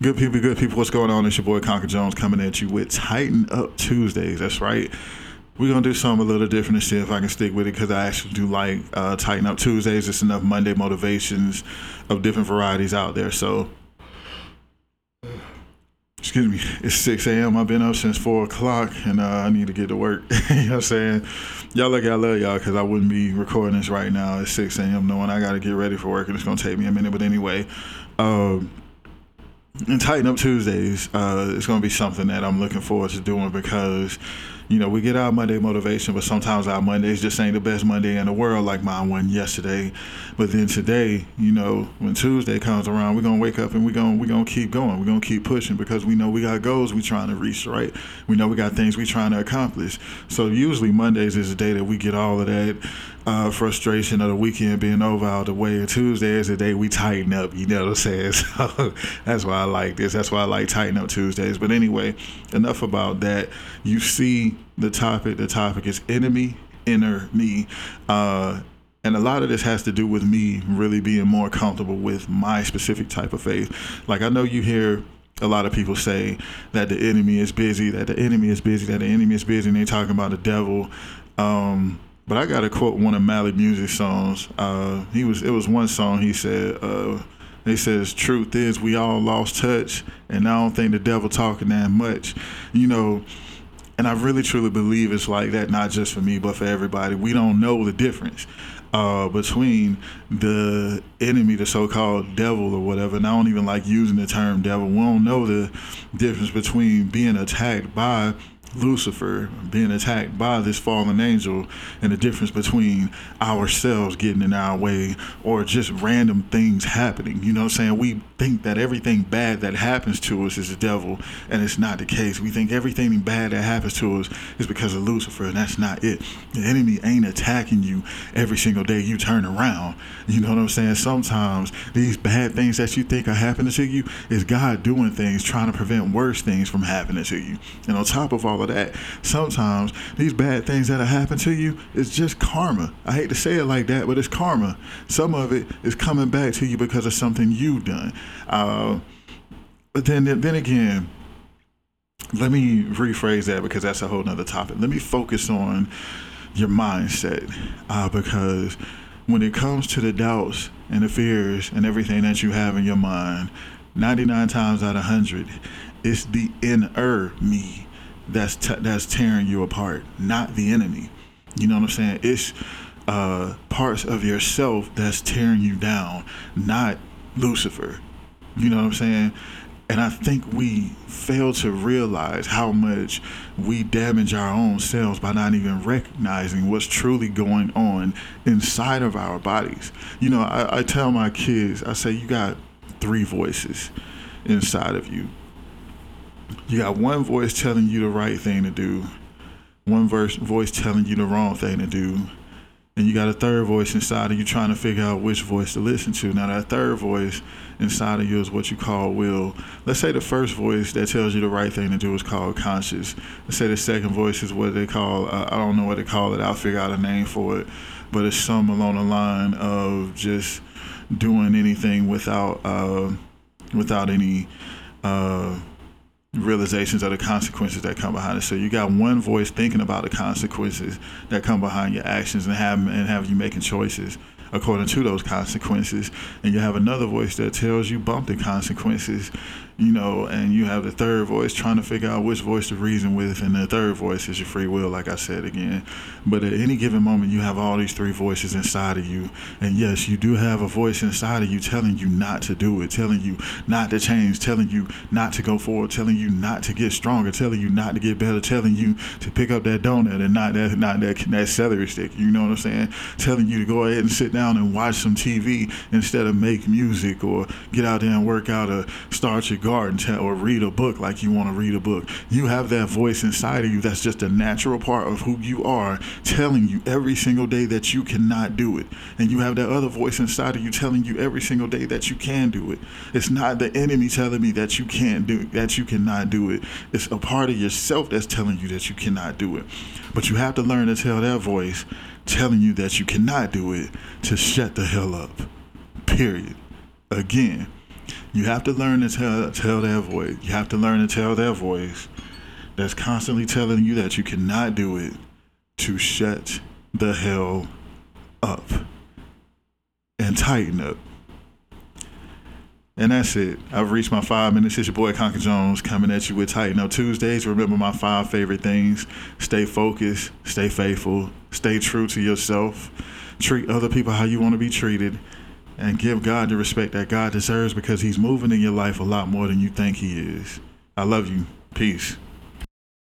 Good people, what's going on? It's your boy Conker Jones coming at you with Tighten Up Tuesdays. That's right. We're going to do something a little different and see if I can stick with it because I actually do like Tighten Up Tuesdays. It's enough Monday motivations of different varieties out there. So, excuse me, it's 6 a.m. I've been up since 4 o'clock and I need to get to work. You know what I'm saying? Y'all lucky I love y'all because I wouldn't be recording this right now at 6 a.m. knowing I got to get ready for work and it's going to take me a minute. But anyway, and Tighten Up Tuesdays, it's going to be something that I'm looking forward to doing because, you know, we get our Monday motivation, but sometimes our Mondays just ain't the best Monday in the world like mine went yesterday. But then today, you know, when Tuesday comes around, we're going to wake up and we're going to keep going. We're going to keep pushing because we know we got goals we trying to reach, right? We know we got things we trying to accomplish. So usually Mondays is the day that we get all of that frustration of the weekend being over out the way. And Tuesday is the day we tighten up, you know what I'm saying? So that's why I like this. That's why I like Tighten Up Tuesdays. But anyway, enough about that. You see the topic. The topic is enemy, inner me. And a lot of this has to do with me really being more comfortable with my specific type of faith. Like I know you hear a lot of people say that the enemy is busy, that the enemy is busy, that the enemy is busy, and they talking about the devil. But I gotta quote one of Mally Music's songs. It was one song he said, he says, truth is we all lost touch and I don't think the devil talking that much, you know. And I really truly believe it's like that, not just for me, but for everybody. We don't know the difference between the enemy, the so-called devil or whatever. And I don't even like using the term devil. We don't know the difference between being attacked by Lucifer, being attacked by this fallen angel, and the difference between ourselves getting in our way or just random things happening. You know what I'm saying? We think that everything bad that happens to us is the devil, and it's not the case. We think everything bad that happens to us is because of Lucifer, and that's not it. The enemy ain't attacking you every single day you turn around. You know what I'm saying? Sometimes these bad things that you think are happening to you is God doing things, trying to prevent worse things from happening to you. And on top of all of that, sometimes these bad things that are happening to you is just karma. I hate to say it like that, but it's karma. Some of it is coming back to you because of something you've done. But then again, let me rephrase that because that's a whole nother topic. Let me focus on your mindset because when it comes to the doubts and the fears and everything that you have in your mind, 99 times out of 100, it's the inner me that's tearing you apart, not the enemy. You know what I'm saying? It's parts of yourself that's tearing you down, not Lucifer. You know what I'm saying? And I think we fail to realize how much we damage our own selves by not even recognizing what's truly going on inside of our bodies. You know, I tell my kids, I say, you got 3 voices inside of you. You got one voice telling you the right thing to do, one voice telling you the wrong thing to do, and you got a third voice inside of you trying to figure out which voice to listen to. Now that third voice inside of you is what you call will. Let's say the first voice that tells you the right thing to do is called conscious. Let's say the second voice is what they call, I don't know what they call it, I'll figure out a name for it, but it's some along the line of just doing anything without any realizations of the consequences that come behind it. So you got one voice thinking about the consequences that come behind your actions and have you making choices according to those consequences, and you have another voice that tells you bump the consequences, you know, and you have the third voice trying to figure out which voice to reason with, and the third voice is your free will, like I said again. But at any given moment, you have all these 3 voices inside of you, and yes, you do have a voice inside of you telling you not to do it, telling you not to change, telling you not to go forward, telling you not to get stronger, telling you not to get better, telling you to pick up that donut and not that celery stick, you know what I'm saying? Telling you to go ahead and sit down and watch some TV instead of make music or get out there and work out or start your garden or read a book like you want to read a book. You have that voice inside of you that's just a natural part of who you are telling you every single day that you cannot do it. And you have that other voice inside of you telling you every single day that you can do it. It's not the enemy telling me that you can't do it, that you cannot do it. It's a part of yourself that's telling you that you cannot do it. But you have to learn to tell that voice telling you that you cannot do it to shut the hell up. Period. Again, You have to learn to tell that voice. You have to learn to tell that voice that's constantly telling you that you cannot do it to shut the hell up and tighten up. And that's it. I've reached my 5 minutes. It's your boy Conker Jones coming at you with Tighten Up Tuesdays. Remember my 5 favorite things. Stay focused, stay faithful, stay true to yourself, treat other people how you want to be treated, and give God the respect that God deserves because he's moving in your life a lot more than you think he is. I love you. Peace.